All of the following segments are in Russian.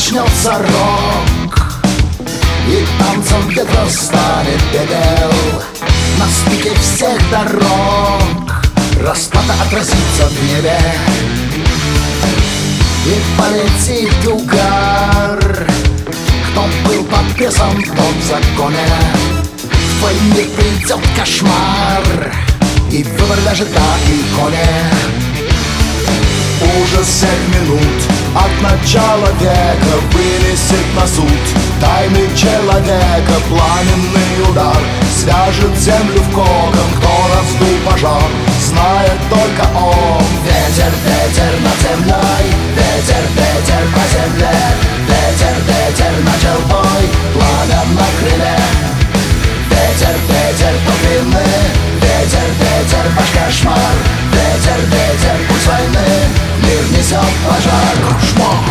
начнется рок, и танцем ветра станет бедел. На стыке всех дорог расплата отразится в небе, и полетит угар. Кто был под прессом, тот в законе. В твой мир придет кошмар, и выбор ляжет на иконе. Ужас всех минут от начала века вынесет на суд тайны человека. Пламенный удар свяжет землю в кокон. Кто раздул пожар, знает только он. Ветер, ветер над землей, ветер, ветер по земле. Ветер, ветер начал бой, пламя на крыле. Ветер, ветер топливны, ветер, ветер ваш кошмар. Ветер, ветер пульс войны, мир несет пожар. Кошмар.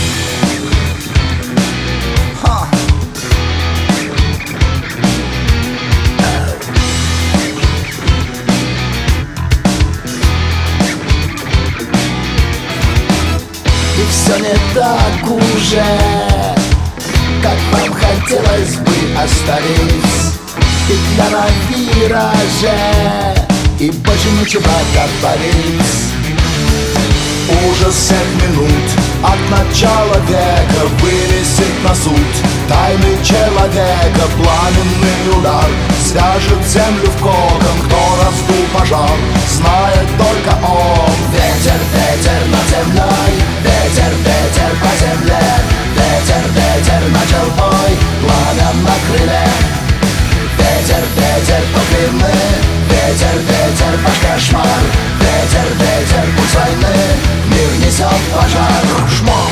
И все не так уже, как вам хотелось бы оставить. Петля на вираже, и больше нечего добавить. Ужас всех минут от начала века вынесет на суд тайны человека. Пламенный удар свяжет землю в кокон. Кто раздул пожар, знает только он. Ветер, ветер над землей, ветер, ветер по земле. Ветер, ветер начал бой, пламя на крыле. Ветер, ветер топливны, ветер, ветер ваш кошмар. Ветер, ветер пульс войны, мир несет пожар. Кошмар.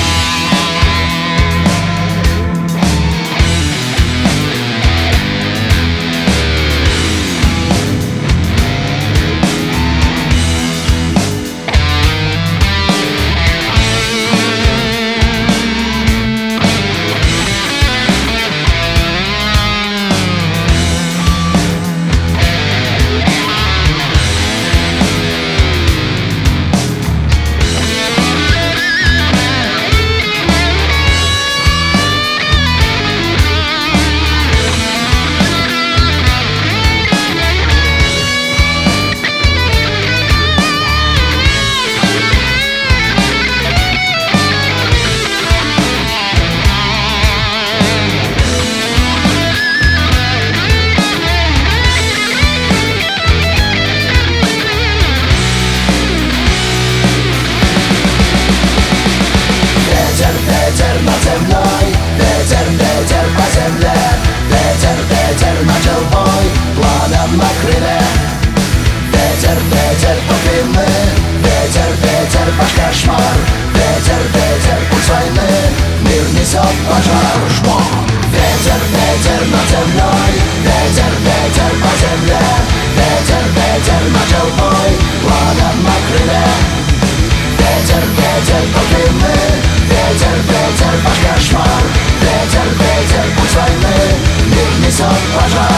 Ветер над землей, ветер, ветер по земле. Ветер, ветер начал бой, пламя на крыле. Ветер, ветер топливны, ветер, ветер ваш кошмар. Ветер, ветер пульс войны, мир несет пожар. Ветер, ветер над землей, ветер, ветер по земле. Ветер, ветер начал бой, пламя на крыле. Ветер, ветер топливны, ветер, ветер ваш кошмар. Ветер, ветер пульс войны, мир несет пожар.